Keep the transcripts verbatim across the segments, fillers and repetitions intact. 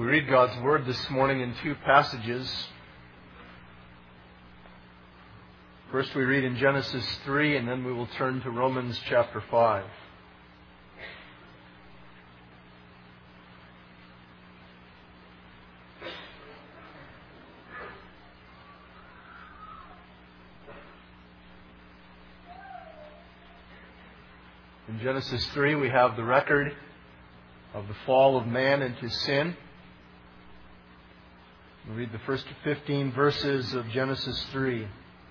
We read God's Word this morning in two passages. First we read in Genesis three, and then we will turn to Romans chapter five. In Genesis three we have the record of the fall of man into sin. We'll read the first fifteen verses of Genesis three.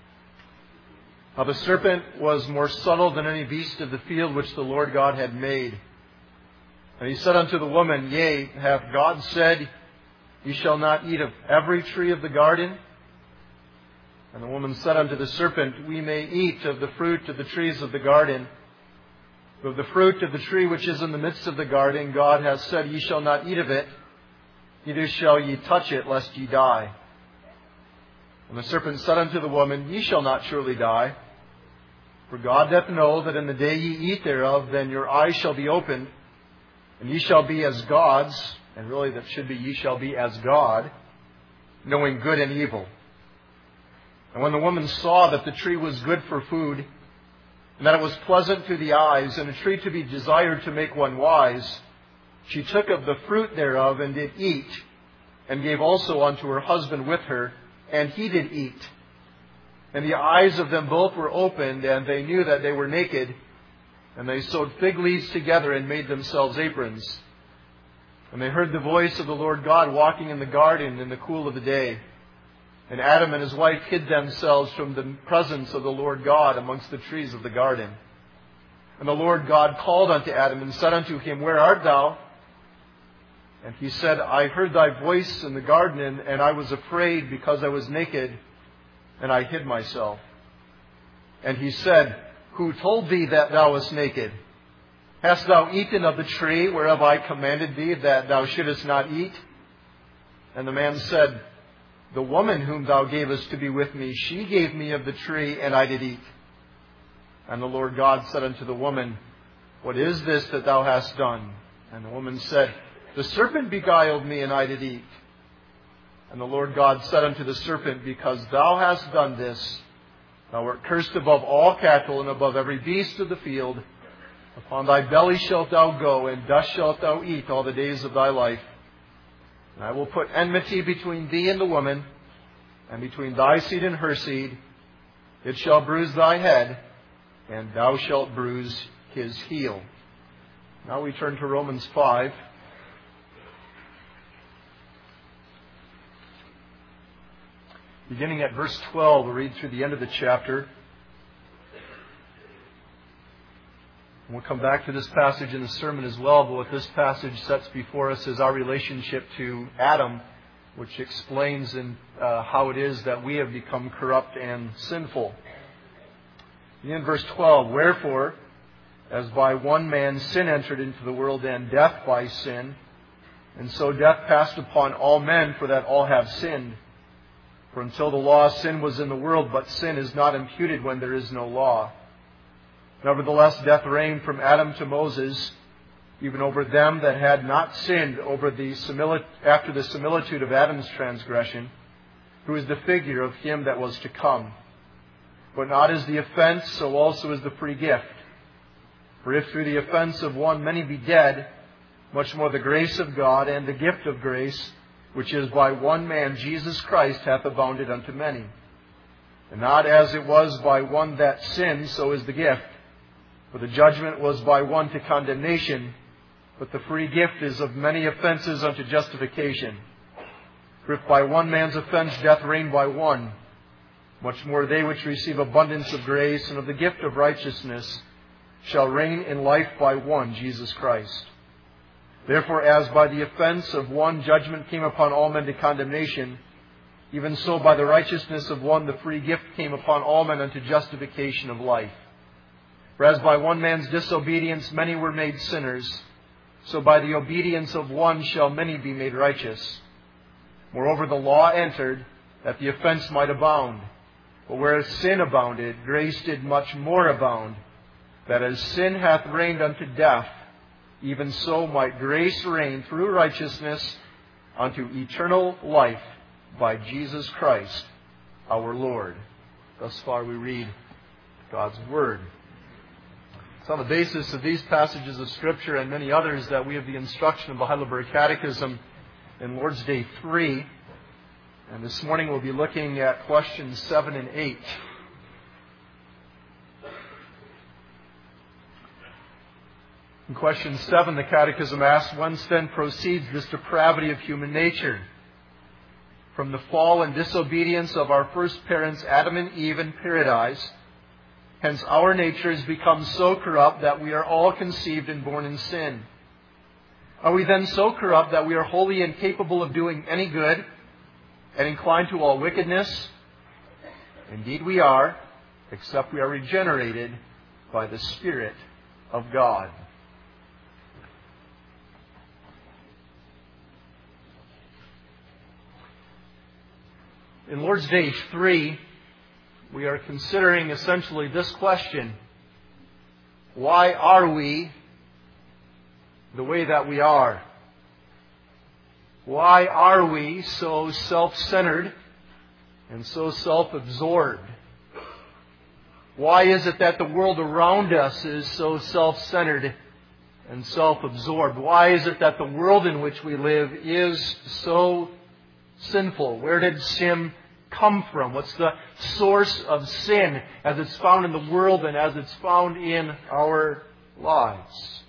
Now the serpent was more subtle than any beast of the field which the Lord God had made. And he said unto the woman, Yea, hath God said, Ye shall not eat of every tree of the garden? And the woman said unto the serpent, We may eat of the fruit of the trees of the garden. But of the fruit of the tree which is in the midst of the garden, God hath said, Ye shall not eat of it, neither shall ye touch it, lest ye die. And the serpent said unto the woman, Ye shall not surely die. For God doth know that in the day ye eat thereof, then your eyes shall be opened, and ye shall be as gods, and really that should be, ye shall be as God, knowing good and evil. And when the woman saw that the tree was good for food, and that it was pleasant to the eyes, and a tree to be desired to make one wise, she took of the fruit thereof, and did eat, and gave also unto her husband with her, and he did eat. And the eyes of them both were opened, and they knew that they were naked, and they sewed fig leaves together, and made themselves aprons. And they heard the voice of the Lord God walking in the garden in the cool of the day. And Adam and his wife hid themselves from the presence of the Lord God amongst the trees of the garden. And the Lord God called unto Adam, and said unto him, Where art thou? And he said, I heard thy voice in the garden, and I was afraid, because I was naked, and I hid myself. And he said, Who told thee that thou wast naked? Hast thou eaten of the tree whereof I commanded thee that thou shouldest not eat? And the man said, The woman whom thou gavest to be with me, she gave me of the tree, and I did eat. And the Lord God said unto the woman, What is this that thou hast done? And the woman said, The serpent beguiled me, and I did eat. And the Lord God said unto the serpent, Because thou hast done this, thou art cursed above all cattle, and above every beast of the field. Upon thy belly shalt thou go, and dust shalt thou eat all the days of thy life. And I will put enmity between thee and the woman, and between thy seed and her seed. It shall bruise thy head, and thou shalt bruise his heel. Now we turn to Romans five. Beginning at verse twelve, we'll read through the end of the chapter. And we'll come back to this passage in the sermon as well, but what this passage sets before us is our relationship to Adam, which explains in, uh, how it is that we have become corrupt and sinful. In verse twelve, Wherefore, as by one man sin entered into the world, and death by sin, and so death passed upon all men, for that all have sinned. For until the law, sin was in the world, but sin is not imputed when there is no law. Nevertheless, death reigned from Adam to Moses, even over them that had not sinned, over the simili- after the similitude of Adam's transgression, who is the figure of him that was to come. But not as the offense, so also is the free gift. For if through the offense of one many be dead, much more the grace of God and the gift of grace, which is by one man, Jesus Christ, hath abounded unto many. And not as it was by one that sinned, so is the gift. For the judgment was by one to condemnation, but the free gift is of many offenses unto justification. For if by one man's offense death reigned by one, much more they which receive abundance of grace and of the gift of righteousness shall reign in life by one, Jesus Christ. Therefore, as by the offense of one judgment came upon all men to condemnation, even so by the righteousness of one the free gift came upon all men unto justification of life. For as by one man's disobedience many were made sinners, so by the obedience of one shall many be made righteous. Moreover, the law entered, that the offense might abound. But whereas sin abounded, grace did much more abound, that as sin hath reigned unto death, even so might grace reign through righteousness unto eternal life by Jesus Christ our Lord. Thus far we read God's Word. It's on the basis of these passages of Scripture and many others that we have the instruction of the Heidelberg Catechism in Lord's Day three. And this morning we'll be looking at questions seven and eight. In question seven, the Catechism asks, whence then proceeds this depravity of human nature? From the fall and disobedience of our first parents, Adam and Eve, in paradise. Hence our nature has become so corrupt that we are all conceived and born in sin. Are we then so corrupt that we are wholly incapable of doing any good and inclined to all wickedness? Indeed we are, except we are regenerated by the Spirit of God. In Lord's Day three, we are considering essentially this question: why are we the way that we are? Why are we so self-centered and so self-absorbed? Why is it that the world around us is so self-centered and self-absorbed? Why is it that the world in which we live is so sinful? Where did sin come from? What's the source of sin as it's found in the world and as it's found in our lives?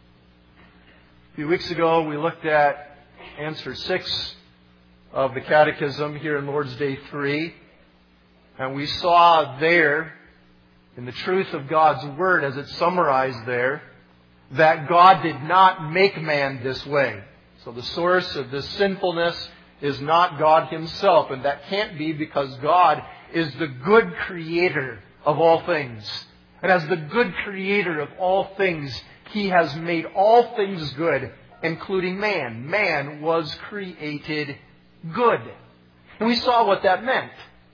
A few weeks ago we looked at answer six of the Catechism here in Lord's Day three, and we saw there in the truth of God's Word as it's summarized there that God did not make man this way. So the source of this sinfulness is not God Himself, and that can't be because God is the good creator of all things. And as the good creator of all things, He has made all things good, including man. Man was created good. And we saw what that meant.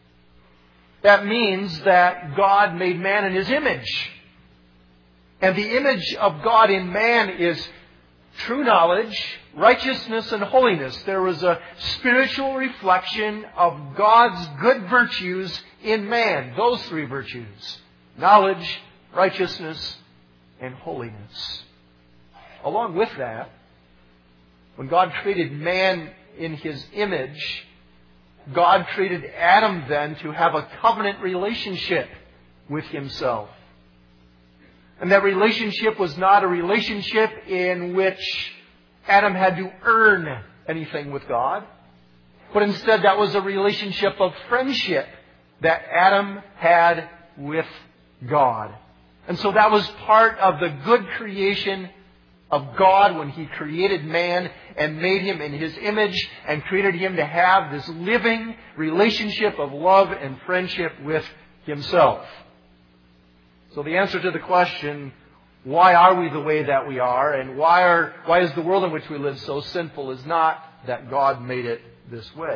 That means that God made man in His image. And the image of God in man is true knowledge, righteousness, and holiness. There was a spiritual reflection of God's good virtues in man. Those three virtues: knowledge, righteousness, and holiness. Along with that, when God created man in His image, God created Adam then to have a covenant relationship with Himself. And that relationship was not a relationship in which Adam had to earn anything with God, but instead that was a relationship of friendship that Adam had with God. And so that was part of the good creation of God when He created man and made him in His image and created him to have this living relationship of love and friendship with Himself. So the answer to the question, why are we the way that we are, and why are why is the world in which we live so sinful, is not that God made it this way.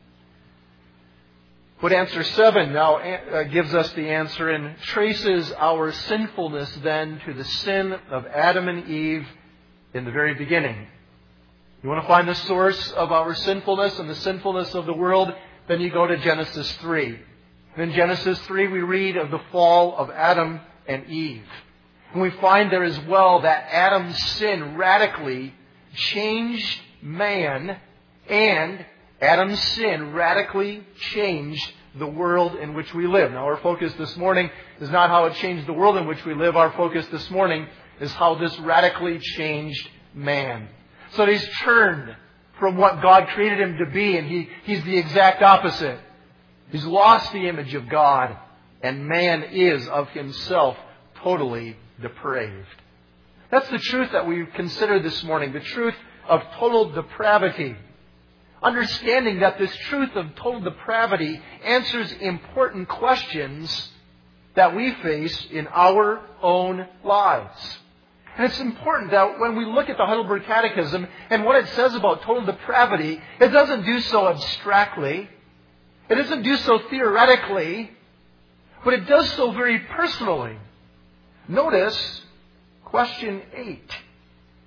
But answer seven now uh, gives us the answer and traces our sinfulness then to the sin of Adam and Eve in the very beginning. You want to find the source of our sinfulness and the sinfulness of the world? Then you go to Genesis three. In Genesis three, we read of the fall of Adam and Eve. And we find there as well that Adam's sin radically changed man, and Adam's sin radically changed the world in which we live. Now, our focus this morning is not how it changed the world in which we live. Our focus this morning is how this radically changed man. So he's turned from what God created him to be, and he, he's the exact opposite. He's lost the image of God, and man is of himself totally depraved. That's the truth that we consider this morning, the truth of total depravity. Understanding that this truth of total depravity answers important questions that we face in our own lives. And it's important that when we look at the Heidelberg Catechism and what it says about total depravity, it doesn't do so abstractly. It doesn't do so theoretically, but it does so very personally. Notice question eight.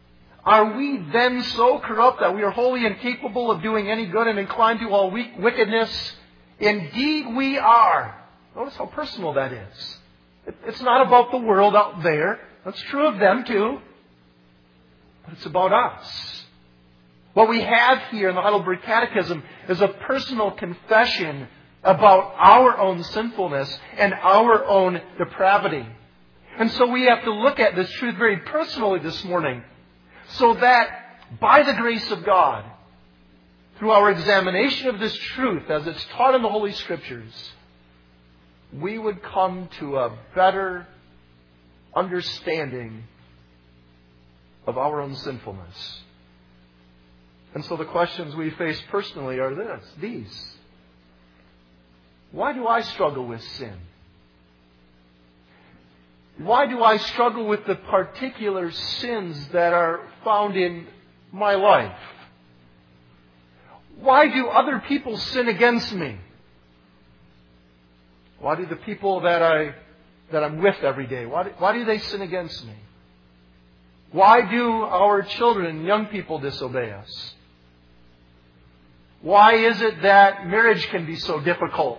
Are we then so corrupt that we are wholly incapable of doing any good and inclined to all weak wickedness? Indeed we are. Notice how personal that is. It's not about the world out there. That's true of them too. But it's about us. What we have here in the Heidelberg Catechism is a personal confession about our own sinfulness and our own depravity. And so we have to look at this truth very personally this morning, so that by the grace of God, through our examination of this truth as it's taught in the Holy Scriptures, we would come to a better understanding of our own sinfulness. And so the questions we face personally are this, these. Why do I struggle with sin? Why do I struggle with the particular sins that are found in my life? Why do other people sin against me? Why do the people that I that I'm with every day, why do, why do they sin against me? Why do our children and young people disobey us? Why is it that marriage can be so difficult?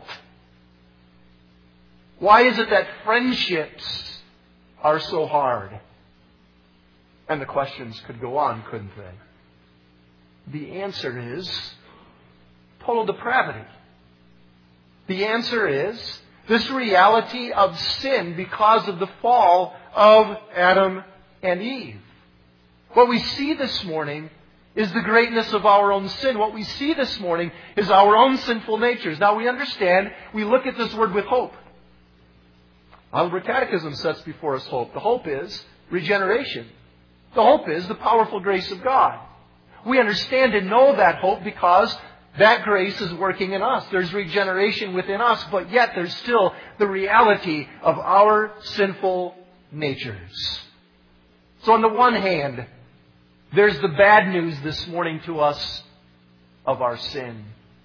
Why is it that friendships are so hard? And the questions could go on, couldn't they? The answer is total depravity. The answer is this reality of sin because of the fall of Adam and Eve. What we see this morning is the greatness of our own sin. What we see this morning is our own sinful natures. Now we understand, we look at this word with hope. Heidelberg Catechism sets before us hope. The hope is regeneration. The hope is the powerful grace of God. We understand and know that hope because that grace is working in us. There's regeneration within us, but yet there's still the reality of our sinful natures. So on the one hand, there's the bad news this morning to us of our sin.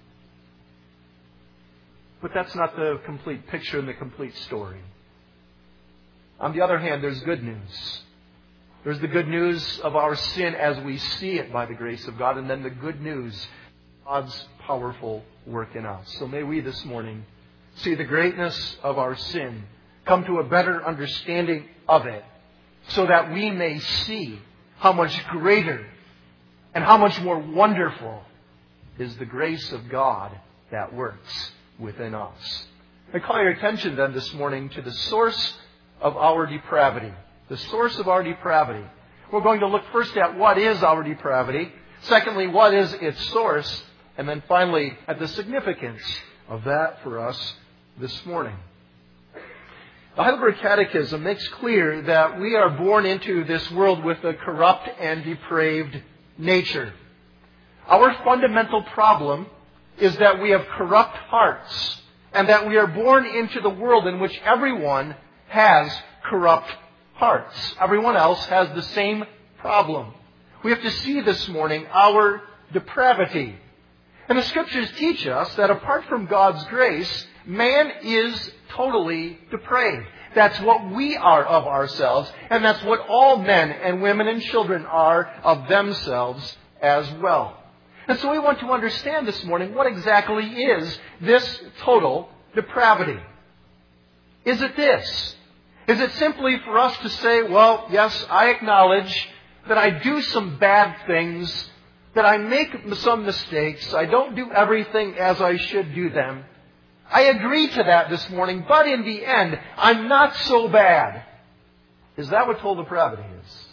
But that's not the complete picture and the complete story. On the other hand, there's good news. There's the good news of our sin as we see it by the grace of God, and then the good news, God's powerful work in us. So may we this morning see the greatness of our sin, come to a better understanding of it, so that we may see how much greater and how much more wonderful is the grace of God that works within us. I call your attention then this morning to the source of our depravity. The source of our depravity. We're going to look first at what is our depravity. Secondly, what is its source. And then finally, at the significance of that for us this morning. The Heidelberg Catechism makes clear that we are born into this world with a corrupt and depraved nature. Our fundamental problem is that we have corrupt hearts, and that we are born into the world in which everyone has corrupt hearts. Everyone else has the same problem. We have to see this morning our depravity. And the Scriptures teach us that apart from God's grace, man is totally depraved. That's what we are of ourselves, and that's what all men and women and children are of themselves as well. And so we want to understand this morning what exactly is this total depravity. Is it this? Is it simply for us to say, well, yes, I acknowledge that I do some bad things, that I make some mistakes, I don't do everything as I should do them. I agree to that this morning, but in the end, I'm not so bad. Is that what total depravity is?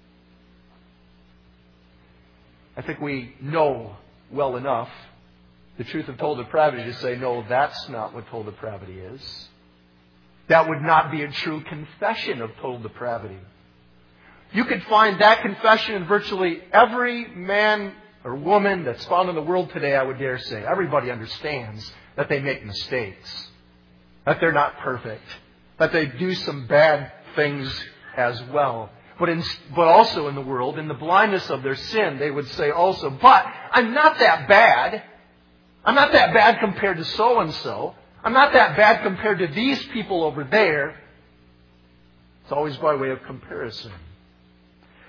I think we know well enough the truth of total depravity to say, no, that's not what total depravity is. That would not be a true confession of total depravity. You could find that confession in virtually every man or woman that's found in the world today, I would dare say. Everybody understands that they make mistakes, that they're not perfect, that they do some bad things as well. But, in, but also in the world, in the blindness of their sin, they would say also, but I'm not that bad. I'm not that bad compared to so-and-so. I'm not that bad compared to these people over there. It's always by way of comparison.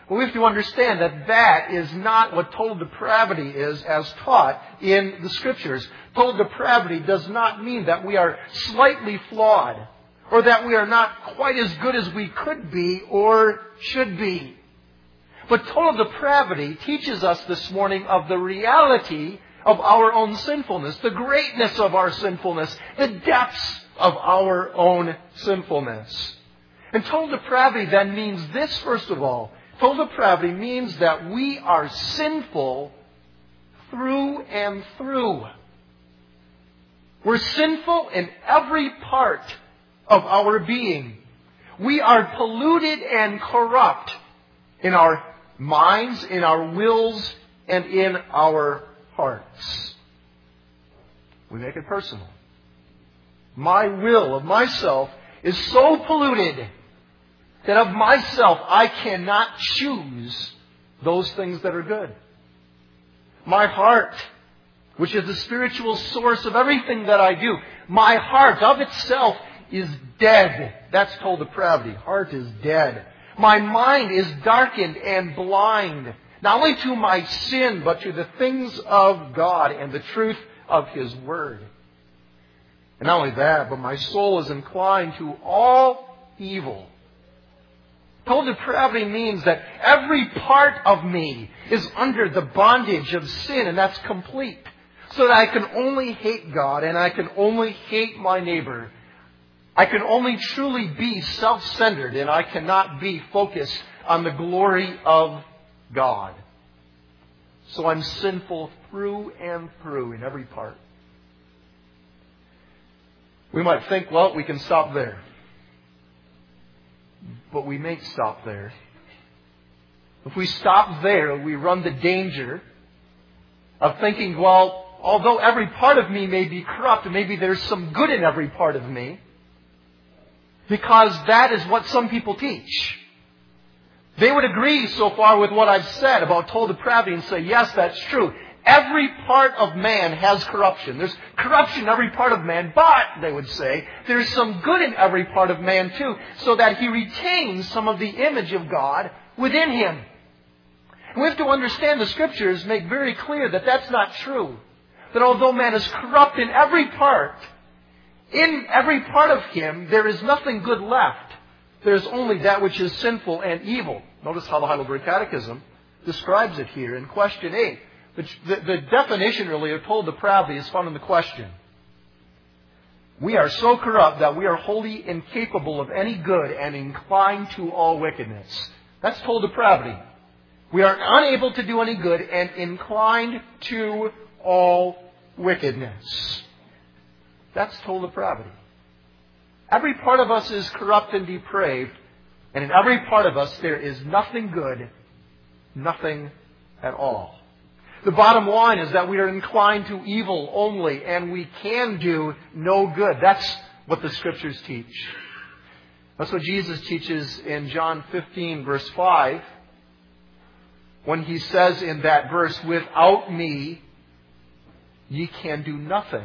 But we have to understand that that is not what total depravity is as taught in the Scriptures. Total depravity does not mean that we are slightly flawed or that we are not quite as good as we could be or should be. But total depravity teaches us this morning of the reality of our own sinfulness, the greatness of our sinfulness, the depths of our own sinfulness. And total depravity then means this, first of all. Total depravity means that we are sinful through and through. We're sinful in every part of our being. We are polluted and corrupt in our minds, in our wills, and in our hearts. We make it personal. My will of myself is so polluted that of myself I cannot choose those things that are good. My heart, which is the spiritual source of everything that I do, my heart of itself is dead. That's total depravity. Heart is dead. My mind is darkened and blind, not only to my sin, but to the things of God and the truth of His Word. And not only that, but my soul is inclined to all evil. Total depravity means that every part of me is under the bondage of sin, and that's complete. So that I can only hate God and I can only hate my neighbor. I can only truly be self-centered and I cannot be focused on the glory of God. So I'm sinful through and through in every part. We might think, well, we can stop there. But we may stop there. If we stop there, we run the danger of thinking, well, although every part of me may be corrupt, maybe there's some good in every part of me. Because that is what some people teach. They would agree so far with what I've said about total depravity and say, yes, that's true. Every part of man has corruption. There's corruption in every part of man, but, they would say, there's some good in every part of man too, so that he retains some of the image of God within him. And we have to understand the Scriptures make very clear that that's not true. That although man is corrupt in every part, in every part of him, there is nothing good left. There is only that which is sinful and evil. Notice how the Heidelberg Catechism describes it here in question eight. The, the, the definition really of total depravity is found in the question. We are so corrupt that we are wholly incapable of any good and inclined to all wickedness. That's total depravity. We are unable to do any good and inclined to all wickedness. That's total depravity. Every part of us is corrupt and depraved, and in every part of us there is nothing good, nothing at all. The bottom line is that we are inclined to evil only, and we can do no good. That's what the Scriptures teach. That's what Jesus teaches in John fifteen, verse five, when He says in that verse, "Without me, ye can do nothing."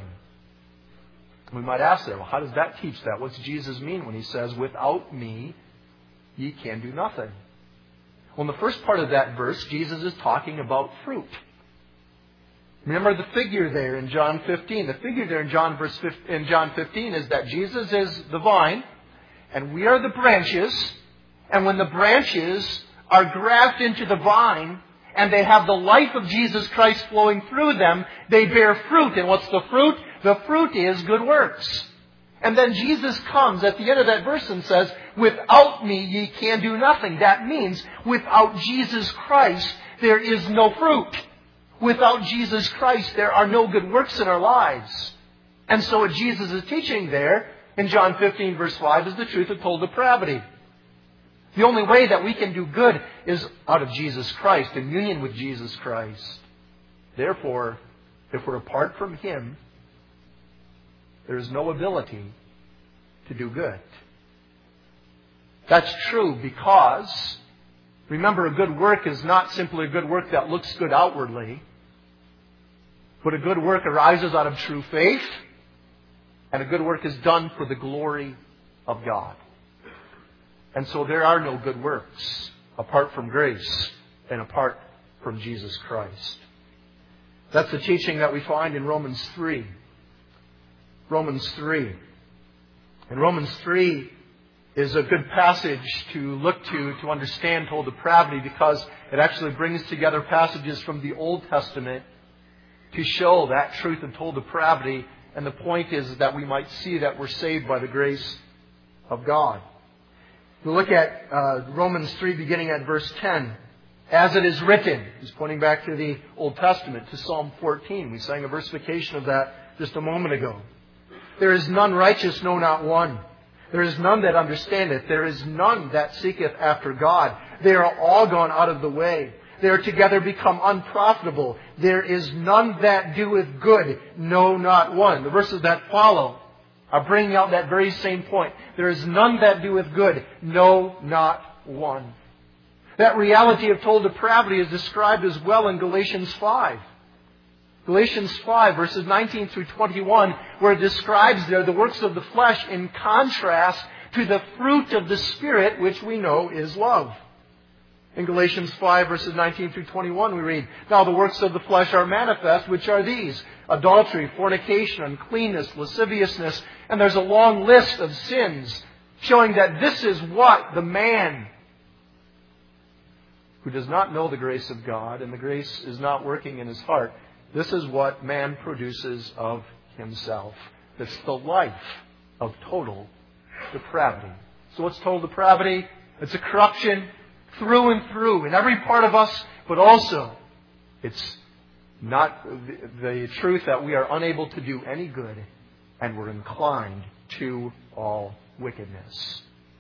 We might ask there, well, how does that teach that? What's Jesus mean when He says, "Without me, ye can do nothing"? Well, in the first part of that verse, Jesus is talking about fruit. Remember the figure there in John fifteen. The figure there in John, verse in John fifteen is that Jesus is the vine, and we are the branches. And when the branches are grafted into the vine, and they have the life of Jesus Christ flowing through them, they bear fruit. And what's the fruit? The fruit is good works. And then Jesus comes at the end of that verse and says, "Without me ye can do nothing." That means without Jesus Christ there is no fruit. Without Jesus Christ there are no good works in our lives. And so what Jesus is teaching there in John fifteen verse five is the truth of total depravity. The only way that we can do good is out of Jesus Christ, in union with Jesus Christ. Therefore, if we're apart from Him, there is no ability to do good. That's true because, remember, a good work is not simply a good work that looks good outwardly, but a good work arises out of true faith, and a good work is done for the glory of God. And so there are no good works apart from grace and apart from Jesus Christ. That's the teaching that we find in Romans three. Romans three. And Romans three is a good passage to look to to understand total depravity, because it actually brings together passages from the Old Testament to show that truth of total depravity. And the point is that we might see that we're saved by the grace of God. We look at uh, Romans three beginning at verse ten. As it is written, he's pointing back to the Old Testament, to Psalm fourteen. We sang a versification of that just a moment ago. There is none righteous, no, not one. There is none that understandeth. There is none that seeketh after God. They are all gone out of the way. They are together become unprofitable. There is none that doeth good, no, not one. The verses that follow are bringing out that very same point. There is none that doeth good, no, not one. That reality of total depravity is described as well in Galatians five. Galatians five, verses nineteen through twenty-one, where it describes there the works of the flesh in contrast to the fruit of the Spirit, which we know is love. In Galatians five, verses nineteen through twenty-one, we read, Now the works of the flesh are manifest, which are these: adultery, fornication, uncleanness, lasciviousness. And there's a long list of sins showing that this is what the man who does not know the grace of God, and the grace is not working in his heart, this is what man produces of himself. It's the life of total depravity. So what's total depravity? It's a corruption through and through in every part of us, but also it's not the, the truth that we are unable to do any good, and we're inclined to all wickedness.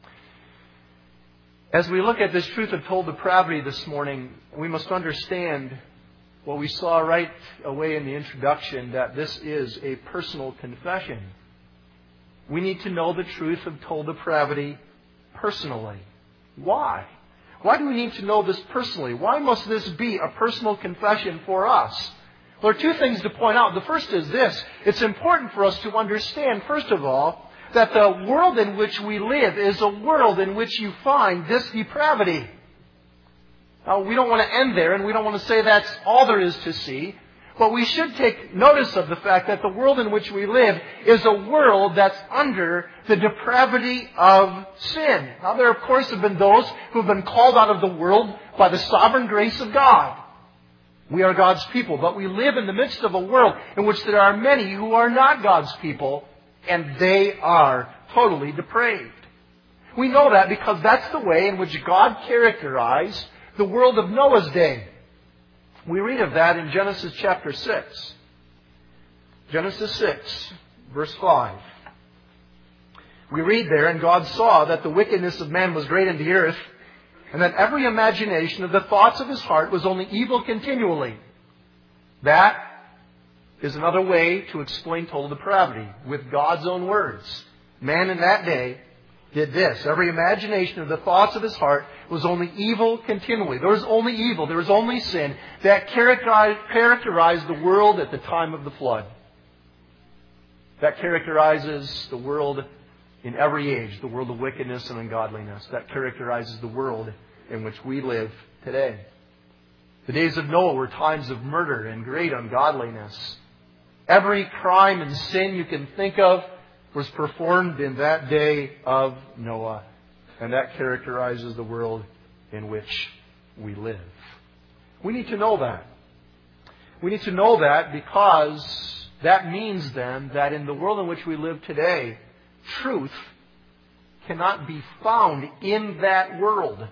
As we look at this truth of total depravity this morning, we must understand what we saw right away in the introduction, that this is a personal confession. We need to know the truth of total depravity personally. Why? Why do we need to know this personally? Why must this be a personal confession for us? Well, there are two things to point out. The first is this. It's important for us to understand, first of all, that the world in which we live is a world in which you find this depravity. Now, we don't want to end there, and we don't want to say that's all there is to see. But we should take notice of the fact that the world in which we live is a world that's under the depravity of sin. Now, there, of course, have been those who have been called out of the world by the sovereign grace of God. We are God's people, but we live in the midst of a world in which there are many who are not God's people, and they are totally depraved. We know that because that's the way in which God characterized the world of Noah's day. We read of that in Genesis chapter six. Genesis six, verse five. We read there, And God saw that the wickedness of man was great in the earth, and that every imagination of the thoughts of his heart was only evil continually. That is another way to explain total depravity with God's own words. Man in that day did this. Every imagination of the thoughts of his heart was only evil continually. There was only evil. There was only sin that characterized the world at the time of the flood. That characterizes the world in every age, the world of wickedness and ungodliness. That characterizes the world in which we live today. The days of Noah were times of murder and great ungodliness. Every crime and sin you can think of was performed in that day of Noah. And that characterizes the world in which we live. We need to know that. We need to know that because that means then that in the world in which we live today, truth cannot be found in that world.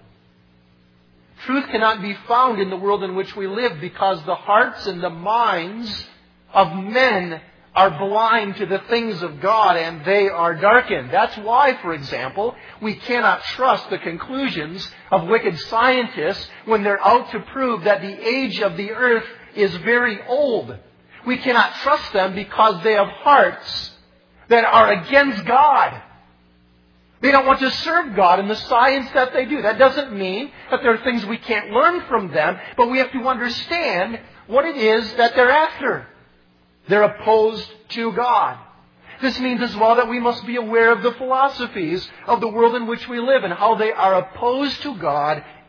Truth cannot be found in the world in which we live because the hearts and the minds of men are blind to the things of God, and they are darkened. That's why, for example, we cannot trust the conclusions of wicked scientists when they're out to prove that the age of the earth is very old. We cannot trust them because they have hearts that are against God. They don't want to serve God in the science that they do. That doesn't mean that there are things we can't learn from them, but we have to understand what it is that they're after. They're opposed to God. This means as well that we must be aware of the philosophies of the world in which we live and how they are opposed to God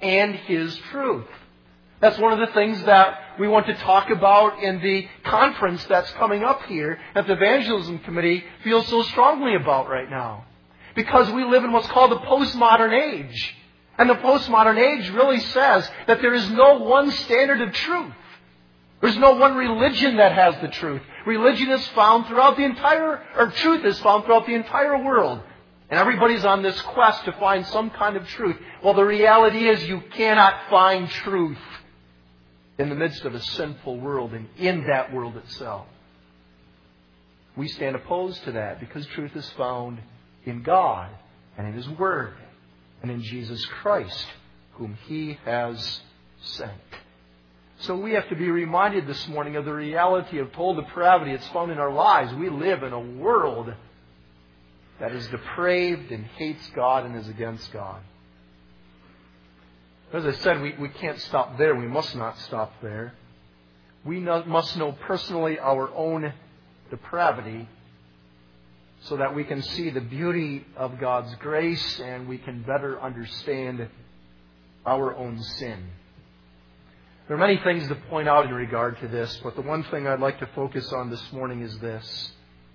and His truth. That's one of the things that we want to talk about in the conference that's coming up here that the Evangelism Committee feels so strongly about right now. Because we live in what's called the postmodern age. And the postmodern age really says that there is no one standard of truth. There's no one religion that has the truth. Religion is found throughout the entire, or truth is found throughout the entire world. And everybody's on this quest to find some kind of truth. Well, the reality is you cannot find truth in the midst of a sinful world and in that world itself. We stand opposed to that because truth is found in God and in His Word and in Jesus Christ, whom He has sent. So we have to be reminded this morning of the reality of total depravity that's found in our lives. We live in a world that is depraved and hates God and is against God. As I said, we, we can't stop there. We must not stop there. We know, must know personally our own depravity so that we can see the beauty of God's grace and we can better understand our own sin. There are many things to point out in regard to this, but the one thing I'd like to focus on this morning is this.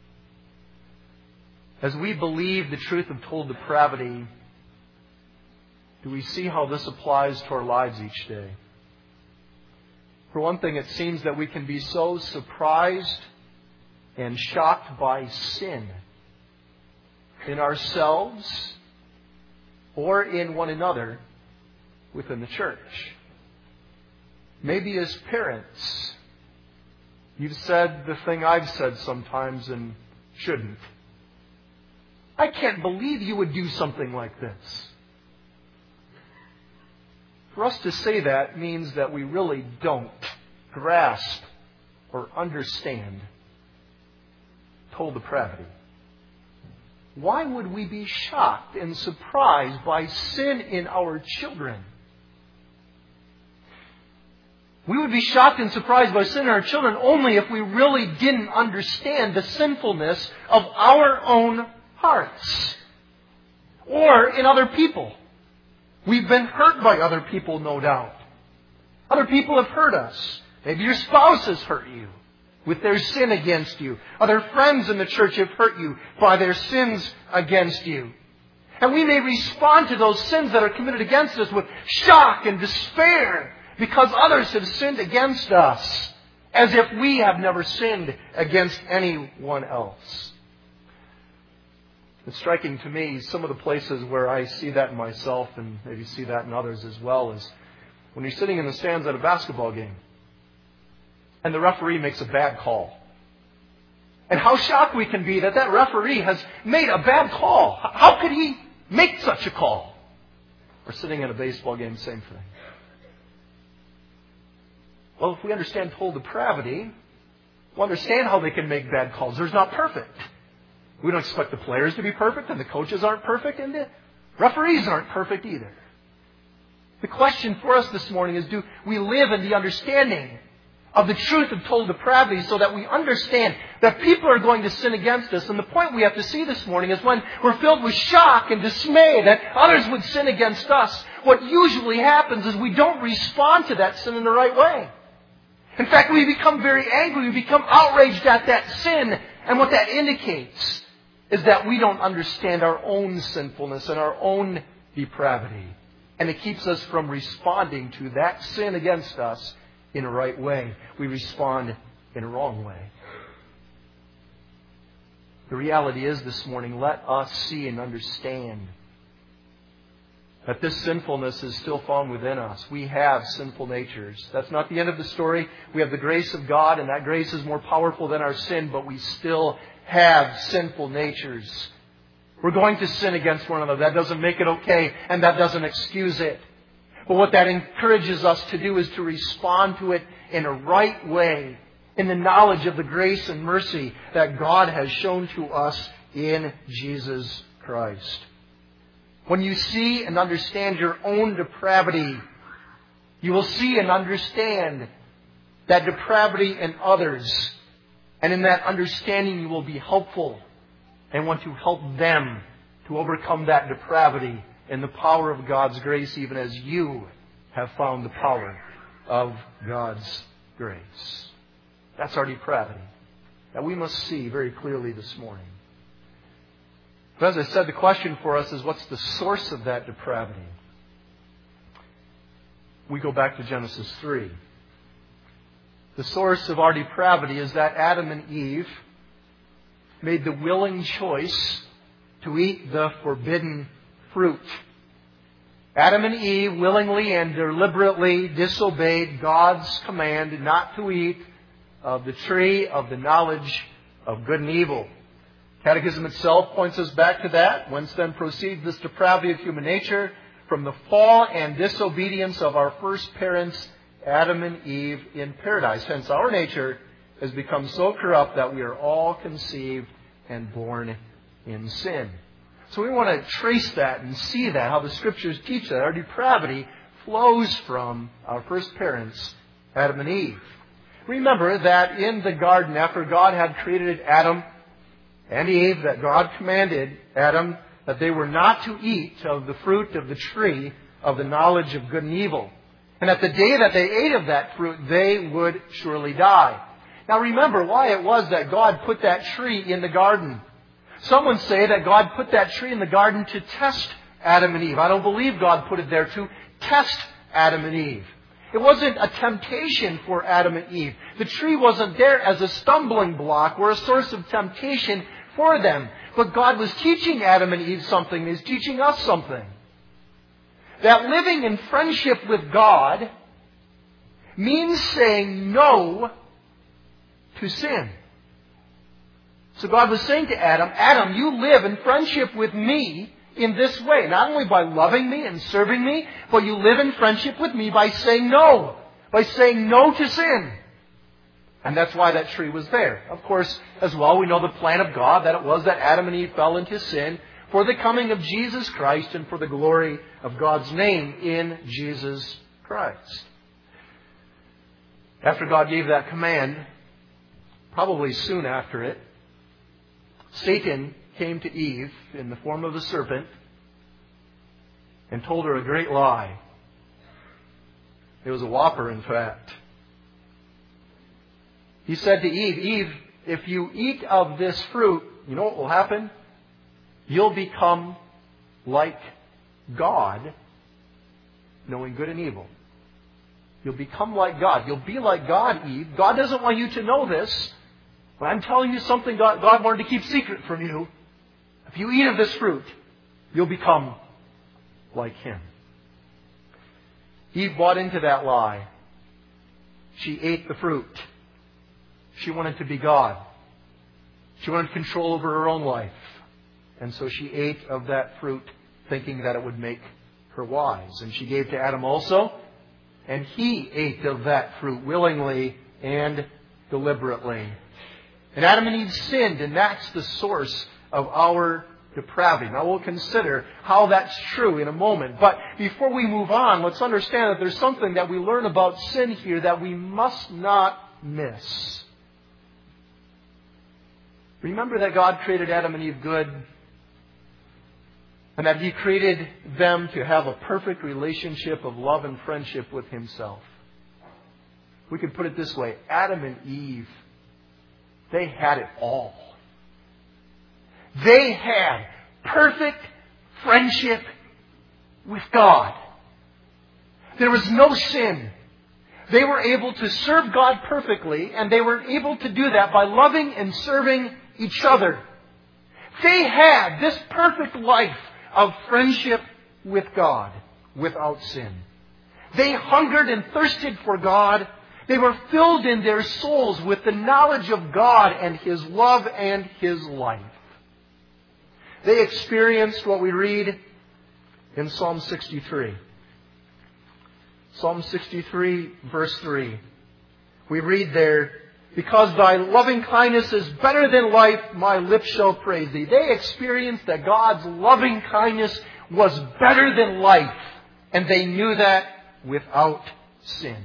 As we believe the truth of total depravity, do we see how this applies to our lives each day? For one thing, it seems that we can be so surprised and shocked by sin in ourselves or in one another within the church. Maybe as parents, you've said the thing I've said sometimes and shouldn't. I can't believe you would do something like this. For us to say that means that we really don't grasp or understand total depravity. Why would we be shocked and surprised by sin in our children? We would be shocked and surprised by sin in our children only if we really didn't understand the sinfulness of our own hearts or in other people. We've been hurt by other people, no doubt. Other people have hurt us. Maybe your spouse has hurt you with their sin against you. Other friends in the church have hurt you by their sins against you. And we may respond to those sins that are committed against us with shock and despair because others have sinned against us as if we have never sinned against anyone else. It's striking to me, some of the places where I see that in myself and maybe see that in others as well, is when you're sitting in the stands at a basketball game and the referee makes a bad call. And how shocked we can be that that referee has made a bad call. How could he make such a call? Or sitting in a baseball game, same thing. Well, if we understand total depravity, we'll understand how they can make bad calls. They're not perfect. We don't expect the players to be perfect, and the coaches aren't perfect, and the referees aren't perfect either. The question for us this morning is, do we live in the understanding of the truth of total depravity so that we understand that people are going to sin against us? And the point we have to see this morning is when we're filled with shock and dismay that others would sin against us, what usually happens is we don't respond to that sin in the right way. In fact, we become very angry. We become outraged at that sin. And what that indicates is that we don't understand our own sinfulness and our own depravity. And it keeps us from responding to that sin against us in a right way. We respond in a wrong way. The reality is this morning, let us see and understand that this sinfulness is still found within us. We have sinful natures. That's not the end of the story. We have the grace of God, and that grace is more powerful than our sin, but we still have sinful natures. We're going to sin against one another. That doesn't make it okay, and that doesn't excuse it. But what that encourages us to do is to respond to it in a right way, in the knowledge of the grace and mercy that God has shown to us in Jesus Christ. When you see and understand your own depravity, you will see and understand that depravity in others. And in that understanding, you will be helpful and want to help them to overcome that depravity in the power of God's grace, even as you have found the power of God's grace. That's our depravity that we must see very clearly this morning. But as I said, the question for us is, what's the source of that depravity? We go back to Genesis three. The source of our depravity is that Adam and Eve made the willing choice to eat the forbidden fruit. Adam and Eve willingly and deliberately disobeyed God's command not to eat of the tree of the knowledge of good and evil. Catechism itself points us back to that. Whence then proceeds this depravity of human nature? From the fall and disobedience of our first parents, Adam and Eve, in paradise. Hence our nature has become so corrupt that we are all conceived and born in sin. So we want to trace that and see that, how the Scriptures teach that. Our depravity flows from our first parents, Adam and Eve. Remember that in the garden, after God had created Adam and Eve, that God commanded Adam that they were not to eat of the fruit of the tree of the knowledge of good and evil. And that the day that they ate of that fruit, they would surely die. Now remember why it was that God put that tree in the garden. Some would say that God put that tree in the garden to test Adam and Eve. I don't believe God put it there to test Adam and Eve. It wasn't a temptation for Adam and Eve. The tree wasn't there as a stumbling block or a source of temptation for them. But God was teaching Adam and Eve something. He was teaching us something. That living in friendship with God means saying no to sin. So God was saying to Adam, Adam, you live in friendship with me in this way. Not only by loving me and serving me, but you live in friendship with me by saying no. By saying no to sin. And that's why that tree was there. Of course, as well, we know the plan of God, that it was that Adam and Eve fell into sin for the coming of Jesus Christ and for the glory of God's name in Jesus Christ. After God gave that command, probably soon after it, Satan came to Eve in the form of a serpent and told her a great lie. It was a whopper, in fact. He said to Eve, Eve, if you eat of this fruit, you know what will happen? You'll become like God, knowing good and evil. You'll become like God. You'll be like God, Eve. God doesn't want you to know this. But I'm telling you something God, God wanted to keep secret from you. If you eat of this fruit, you'll become like Him. Eve bought into that lie. She ate the fruit. She wanted to be God. She wanted control over her own life. And so she ate of that fruit, thinking that it would make her wise. And she gave to Adam also. And he ate of that fruit willingly and deliberately. And Adam and Eve sinned, and that's the source of our depravity. Now we'll consider how that's true in a moment. But before we move on, let's understand that there's something that we learn about sin here that we must not miss. Remember that God created Adam and Eve good, and that He created them to have a perfect relationship of love and friendship with Himself. We could put it this way. Adam and Eve, they had it all. They had perfect friendship with God. There was no sin. They were able to serve God perfectly, and they were able to do that by loving and serving each other. They had this perfect life of friendship with God without sin. They hungered and thirsted for God. They were filled in their souls with the knowledge of God and His love and His life. They experienced what we read in Psalm sixty-three. Psalm sixty-three, verse three. We read there, because Thy loving kindness is better than life, my lips shall praise Thee. They experienced that God's loving kindness was better than life. And they knew that without sin.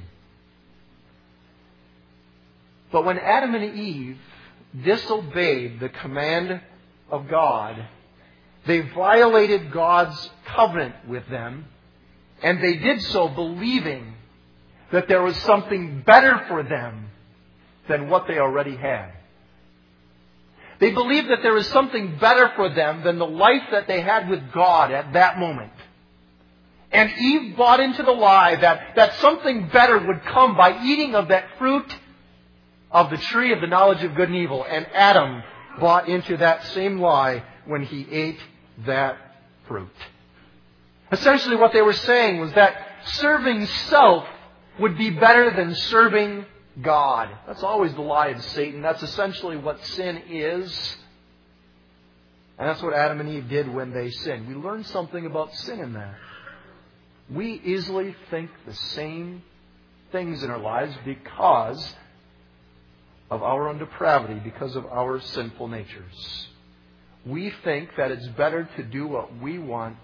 But when Adam and Eve disobeyed the command of God, they violated God's covenant with them, And they did so believing that there was something better for them than what they already had. They believed that there was something better for them than the life that they had with God at that moment. And Eve bought into the lie that, that something better would come by eating of that fruit of the tree of the knowledge of good and evil. And Adam bought into that same lie when he ate that fruit. Essentially what they were saying was that serving self would be better than serving God. That's always the lie of Satan. That's essentially what sin is. And that's what Adam and Eve did when they sinned. We learned something about sin in that. We easily think the same things in our lives because of our own depravity, because of our sinful natures. We think that it's better to do what we want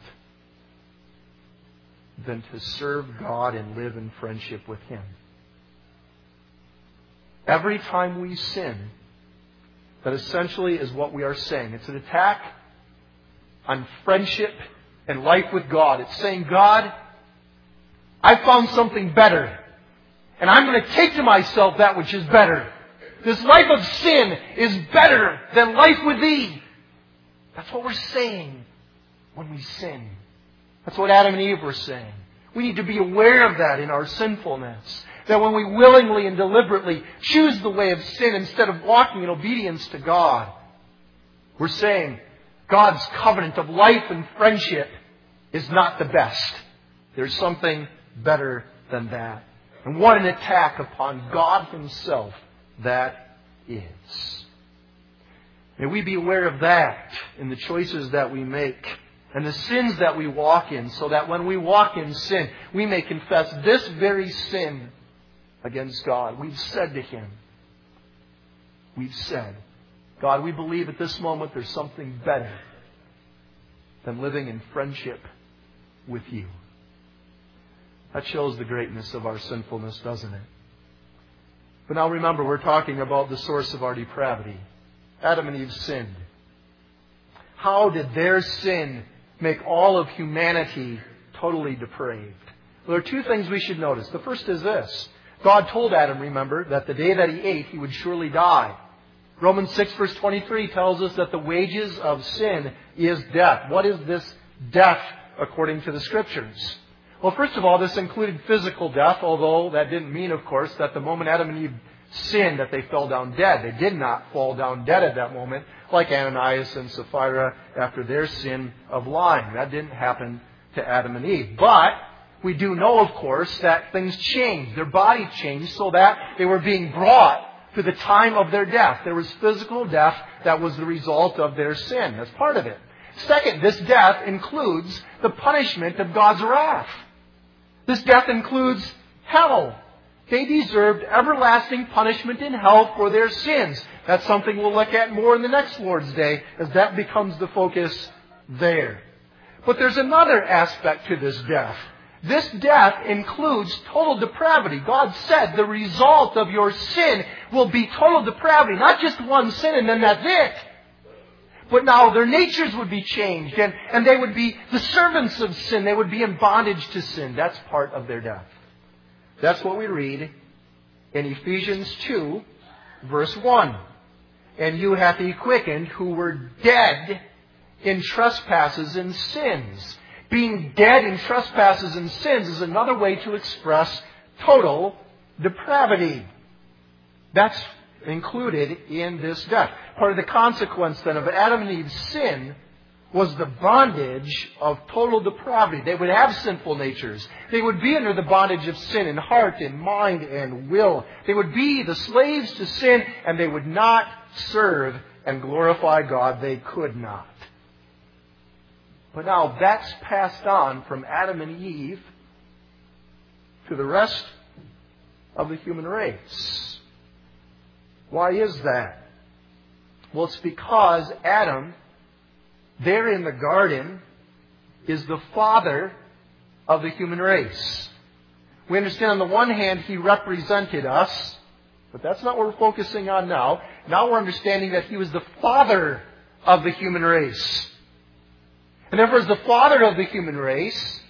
than to serve God and live in friendship with Him. Every time we sin, that essentially is what we are saying. It's an attack on friendship and life with God. It's saying, God, I found something better, and I'm going to take to myself that which is better. This life of sin is better than life with Thee. That's what we're saying when we sin. That's what Adam and Eve were saying. We need to be aware of that in our sinfulness. That when we willingly and deliberately choose the way of sin instead of walking in obedience to God, we're saying God's covenant of life and friendship is not the best. There's something better than that. And what an attack upon God Himself that is. May we be aware of that in the choices that we make and the sins that we walk in, so that when we walk in sin, we may confess this very sin against God. We've said to Him, we've said, God, we believe at this moment there's something better than living in friendship with You. That shows the greatness of our sinfulness, doesn't it? But now remember, we're talking about the source of our depravity. Adam and Eve sinned. How did their sin make all of humanity totally depraved? Well, there are two things we should notice. The first is this. God told Adam, remember, that the day that he ate, he would surely die. Romans six verse twenty-three tells us that the wages of sin is death. What is this death according to the Scriptures? Well, first of all, this included physical death, although that didn't mean, of course, that the moment Adam and Eve sinned that they fell down dead. They did not fall down dead at that moment, like Ananias and Sapphira after their sin of lying. That didn't happen to Adam and Eve. But we do know, of course, that things changed. Their body changed so that they were being brought to the time of their death. There was physical death that was the result of their sin. That's part of it. Second, this death includes the punishment of God's wrath. This death includes hell. They deserved everlasting punishment in hell for their sins. That's something we'll look at more in the next Lord's Day, as that becomes the focus there. But there's another aspect to this death. This death includes total depravity. God said the result of your sin will be total depravity. Not just one sin and then that's it. But now their natures would be changed, and, and they would be the servants of sin. They would be in bondage to sin. That's part of their death. That's what we read in Ephesians two, verse one. And you hath He quickened who were dead in trespasses and sins. Being dead in trespasses and sins is another way to express total depravity. That's included in this death. Part of the consequence then of Adam and Eve's sin was the bondage of total depravity. They would have sinful natures. They would be under the bondage of sin in heart and mind and will. They would be the slaves to sin, and they would not serve and glorify God. They could not. But now that's passed on from Adam and Eve to the rest of the human race. Why is that? Well, it's because Adam, there in the garden, is the father of the human race. We understand on the one hand he represented us, but that's not what we're focusing on now. Now we're understanding that he was the father of the human race. And therefore, as the father of the human race,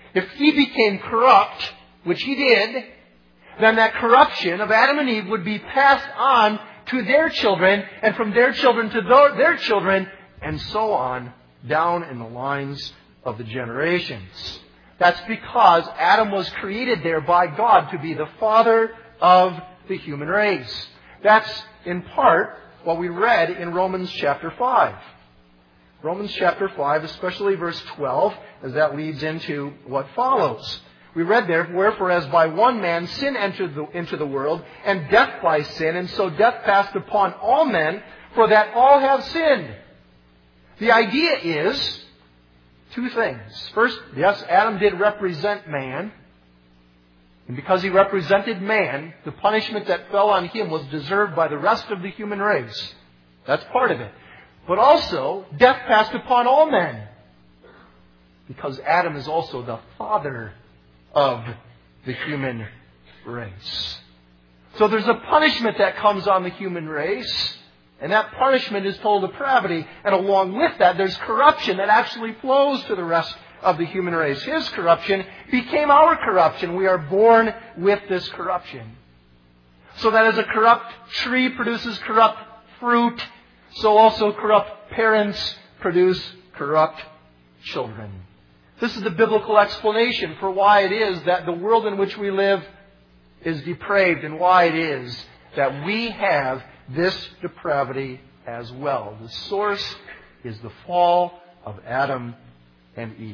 If he became corrupt, which he did, then that corruption of Adam and Eve would be passed on to their children, and from their children to their children, and so on, down in the lines of the generations. That's because Adam was created there by God to be the father of the human race. That's, in part, what we read in Romans chapter five. Romans chapter five, especially verse twelve, as that leads into what follows. We read there, wherefore as by one man sin entered the, into the world, and death by sin, and so death passed upon all men, for that all have sinned. The idea is two things. First, yes, Adam did represent man. And because he represented man, the punishment that fell on him was deserved by the rest of the human race. That's part of it. But also, death passed upon all men. Because Adam is also the father of the human race. So there's a punishment that comes on the human race. And that punishment is total depravity. And along with that, there's corruption that actually flows to the rest of the human race. His corruption became our corruption. We are born with this corruption. So that as a corrupt tree produces corrupt fruit, so also corrupt parents produce corrupt children. This is the biblical explanation for why it is that the world in which we live is depraved, and why it is that we have this depravity as well. The source is the fall of Adam and Eve.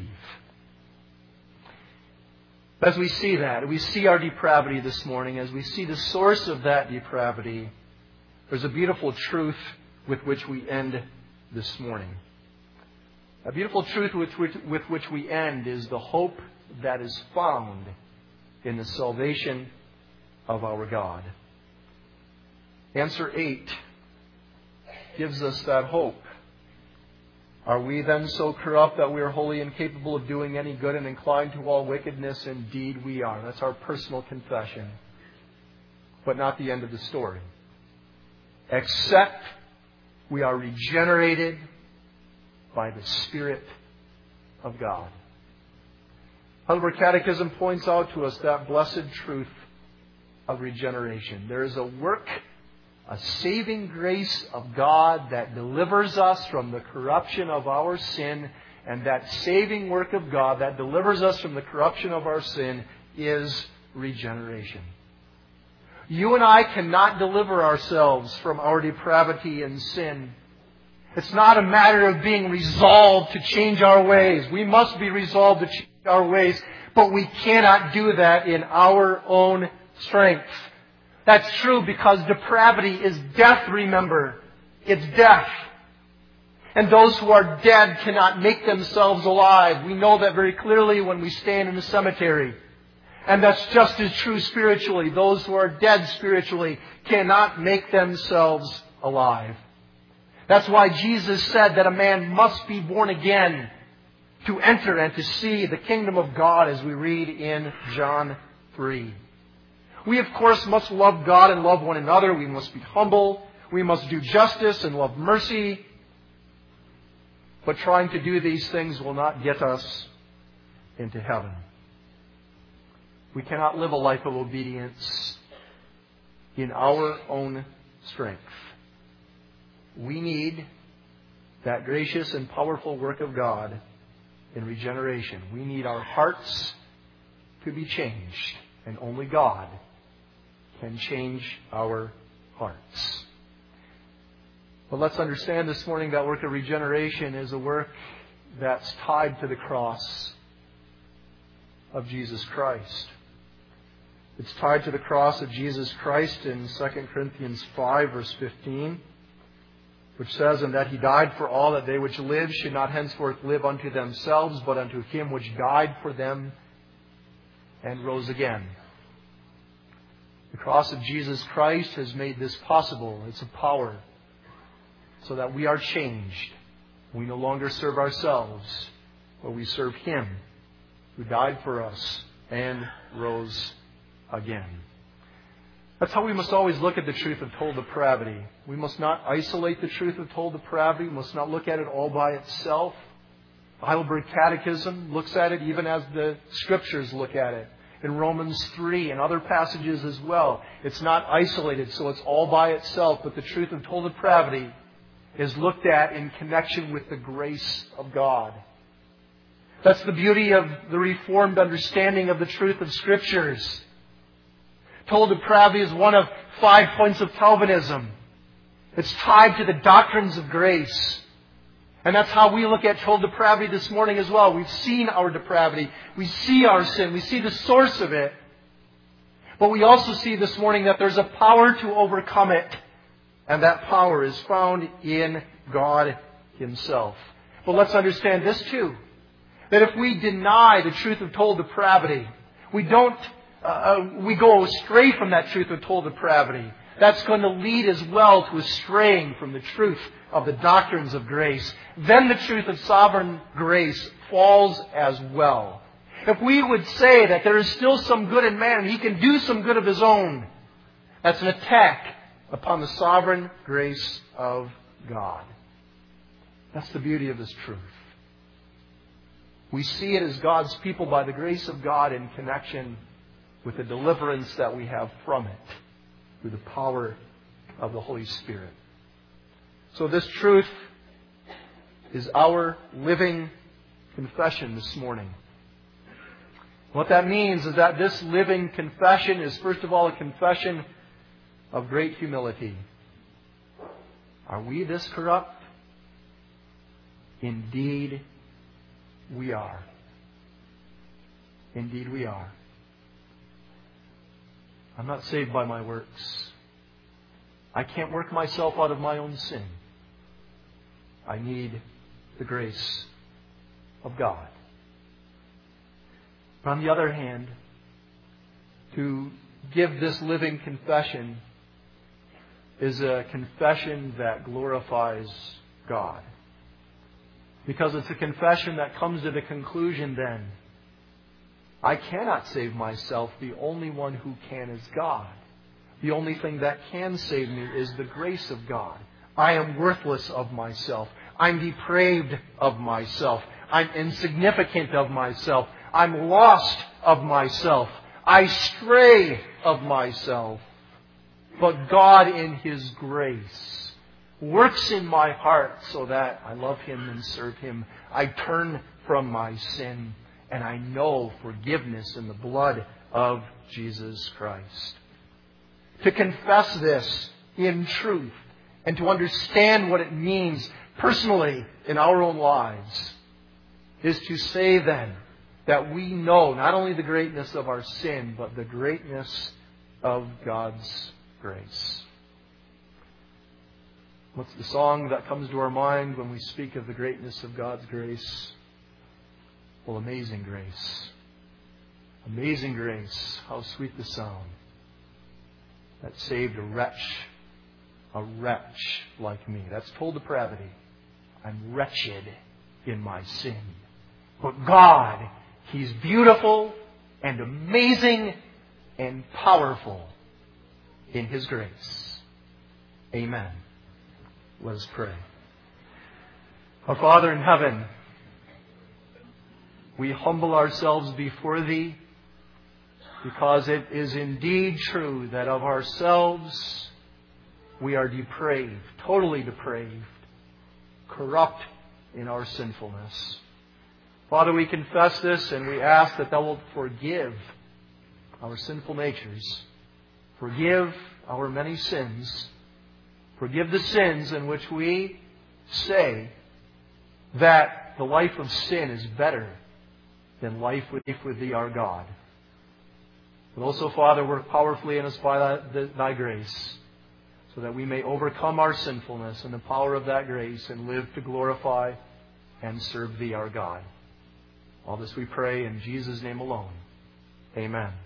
As we see that, we see our depravity this morning, as we see the source of that depravity, there's a beautiful truth with which we end this morning. A beautiful truth with which, with which we end is the hope that is found in the salvation of our God. Answer eight gives us that hope. Are we then so corrupt that we are wholly incapable of doing any good and inclined to all wickedness? Indeed we are. That's our personal confession. But not the end of the story. Except we are regenerated by the Spirit of God. Heidelberg Catechism points out to us that blessed truth of regeneration. There is a work, a saving grace of God that delivers us from the corruption of our sin, and that saving work of God that delivers us from the corruption of our sin is regeneration. You and I cannot deliver ourselves from our depravity and sin. It's not a matter of being resolved to change our ways. We must be resolved to change our ways, but we cannot do that in our own strength. That's true because depravity is death, remember. It's death. And those who are dead cannot make themselves alive. We know that very clearly when we stand in the cemetery. And that's just as true spiritually. Those who are dead spiritually cannot make themselves alive. That's why Jesus said that a man must be born again to enter and to see the kingdom of God, as we read in John three. We, of course, must love God and love one another. We must be humble. We must do justice and love mercy. But trying to do these things will not get us into heaven. We cannot live a life of obedience in our own strength. We need that gracious and powerful work of God in regeneration. We need our hearts to be changed, and only God can change our hearts. But let's understand this morning that work of regeneration is a work that's tied to the cross of Jesus Christ. It's tied to the cross of Jesus Christ in Second Corinthians five, verse fifteen, which says, "And that He died for all, that they which live should not henceforth live unto themselves, but unto Him which died for them and rose again." The cross of Jesus Christ has made this possible. It's a power so that we are changed. We no longer serve ourselves, but we serve Him who died for us and rose again. That's how we must always look at the truth of total depravity. We must not isolate the truth of total depravity. We must not look at it all by itself. Heidelberg Catechism looks at it even as the Scriptures look at it. In Romans three and other passages as well. It's not isolated, so it's all by itself. But the truth of total depravity is looked at in connection with the grace of God. That's the beauty of the Reformed understanding of the truth of Scriptures. Total depravity is one of five points of Calvinism. It's tied to the doctrines of grace. And that's how we look at total depravity this morning as well. We've seen our depravity. We see our sin. We see the source of it. But we also see this morning that there's a power to overcome it. And that power is found in God Himself. But let's understand this too. That if we deny the truth of total depravity, we don't, uh, we go astray from that truth of total depravity. That's going to lead as well to a straying from the truth of the doctrines of grace. Then the truth of sovereign grace falls as well. If we would say that there is still some good in man and he can do some good of his own, that's an attack upon the sovereign grace of God. That's the beauty of this truth. We see it as God's people by the grace of God in connection with the deliverance that we have from it through the power of the Holy Spirit. So this truth is our living confession this morning. What that means is that this living confession is first of all a confession of great humility. Are we this corrupt? Indeed, we are. Indeed, we are. I'm not saved by my works. I can't work myself out of my own sin. I need the grace of God. But on the other hand, to give this living confession is a confession that glorifies God. Because it's a confession that comes to the conclusion then, I cannot save myself. The only one who can is God. The only thing that can save me is the grace of God. I am worthless of myself. I'm depraved of myself. I'm insignificant of myself. I'm lost of myself. I stray of myself. But God in His grace works in my heart so that I love Him and serve Him. I turn from my sin and I know forgiveness in the blood of Jesus Christ. To confess this in truth and to understand what it means personally in our own lives is to say then that we know not only the greatness of our sin, but the greatness of God's grace. What's the song that comes to our mind when we speak of the greatness of God's grace? Well, Amazing Grace. Amazing grace, how sweet the sound that saved a wretch, a wretch like me. That's total depravity. I'm wretched in my sin. But God, He's beautiful and amazing and powerful in His grace. Amen. Let us pray. Our Father in heaven, we humble ourselves before Thee because it is indeed true that of ourselves we are depraved, totally depraved, corrupt in our sinfulness. Father, we confess this and we ask that Thou wilt forgive our sinful natures. Forgive our many sins. Forgive the sins in which we say that the life of sin is better than life with, with Thee, our God. But also, Father, work powerfully in us by Thy, Thy grace, so that we may overcome our sinfulness in the power of that grace and live to glorify and serve Thee, our God. All this we pray in Jesus' name alone. Amen.